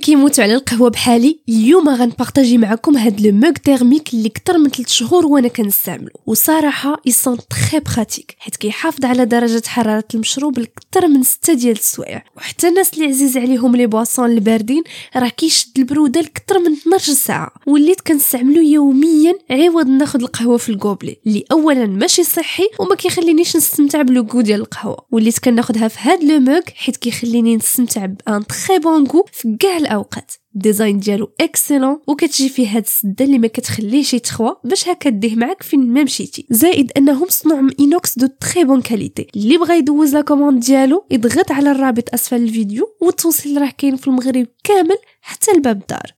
كيموتوا على القهوه بحالي، اليوم غنبارطاجي معكم هاد لو موغ تيرميك اللي اكثر من 3 شهور وانا كنستعملو، وصراحه يسون تري براتيك حيت كيحافظ على درجه حراره المشروب لاكثر من 6 ديال السوايع، وحتى الناس اللي عزيز عليهم لي بواسون الباردين راه كيشد البروده لاكثر من 12 ساعه. وليت كنستعملو يوميا عوض ناخذ القهوه في الكوبلي اللي اولا ماشي صحي وما كيخلينيش نستمتع بالكو ديال القهوه. وليت كناخذها في هاد لو موغ حيت كيخليني نستمتع بان تري بون غو في كاع الاوقات. الديزاين ديالو اكسلون وكتجي فيه هاد السده اللي ما كتخليش يتخوى باش هكا ديه معاك فين ما مشيتي، زائد انه مصنوع من اينوكس دو تري بون كاليتي. اللي بغى يدوز لا كوموند ديالو يضغط على الرابط اسفل الفيديو، والتوصيل راه كاين في المغرب كامل حتى لباب الدار.